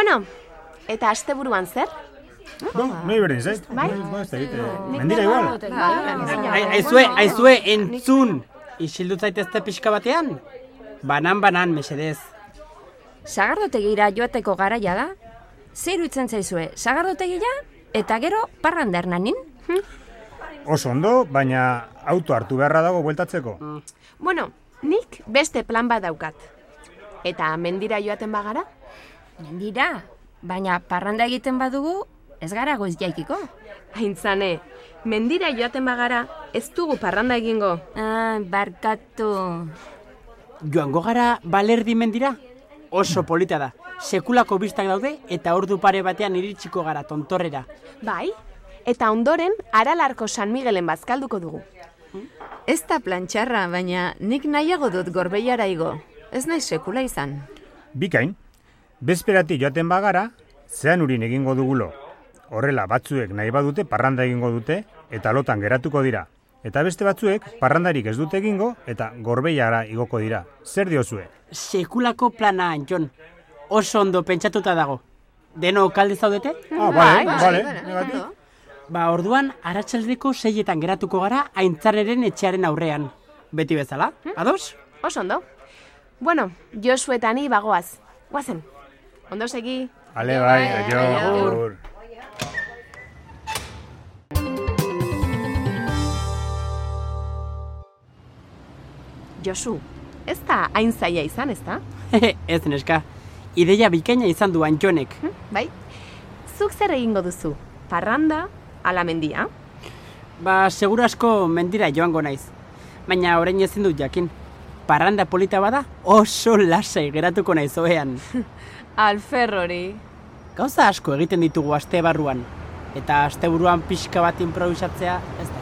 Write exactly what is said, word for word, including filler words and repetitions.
Bueno, eta asteburuan zer? Noi berdin, zait? Bai? Mendira igual. Aizue, aizue, entzun! Isildu zaitezte pixka batean? Banan-banan, mesedez. Sagardotegira joateko garaia da? Zer iruditzen zaizue, sagardotegira eta gero parranda Hernanin? Oso ondo, baina auto hartu beharra dago bueltatzeko. Bueno, nik beste plan bat daukat. Eta mendira joaten bagara? Mendira, baina parranda egiten badugu, ez gara goiz jaikiko. Aintzane, mendira joaten bagara, ez dugu parranda egingo. Ah, barkatu. Joango gara balerdi mendira? Oso polita da. Sekulako bistak daude eta ordu pare batean iritsiko gara tontorrera. Bai, eta ondoren Aralarko San Miguelen bazkalduko dugu. Ez da plantxarra, baina nik nahiago dut Gorbeiara igo. Ez nahi sekula izan. Bikain, bezperatik joaten bagara, zean urin egingo dugulo. Horrela batzuek nahi badute parranda egingo dute eta lotan geratuko dira. Eta beste batzuek parrandarik ez dute egingo eta Gorbeiara igoko dira. Zer diozue? Sekulako plana, Jon. Oso ondo pentsatuta dago. Deno kalde zaudete? Ah, bale, bale, negatik. Ba, orduan, arratsaldeko seietan geratuko gara Aintzarreren etxearen aurrean. Beti bezala, ados? Oso ondo. Bueno, Josu eta ni bagoaz. Guazen. Ondo segi. Ale, bai, aio. Josu, ez da hain zaila izan, ez da? Ez neska, ideia bikaina izan du Antxonek. Bai, zuk zer egingo duzu? Parranda, ala mendia? Ba, seguru asko mendira joango naiz. Baina orain ezin dut jakin. Parranda polita bada, oso lasai geratuko naiz ohean. Alferrori. Gauza asko egiten ditugu aste barruan. Eta asteburuan pixka bat improvisatzea ez da.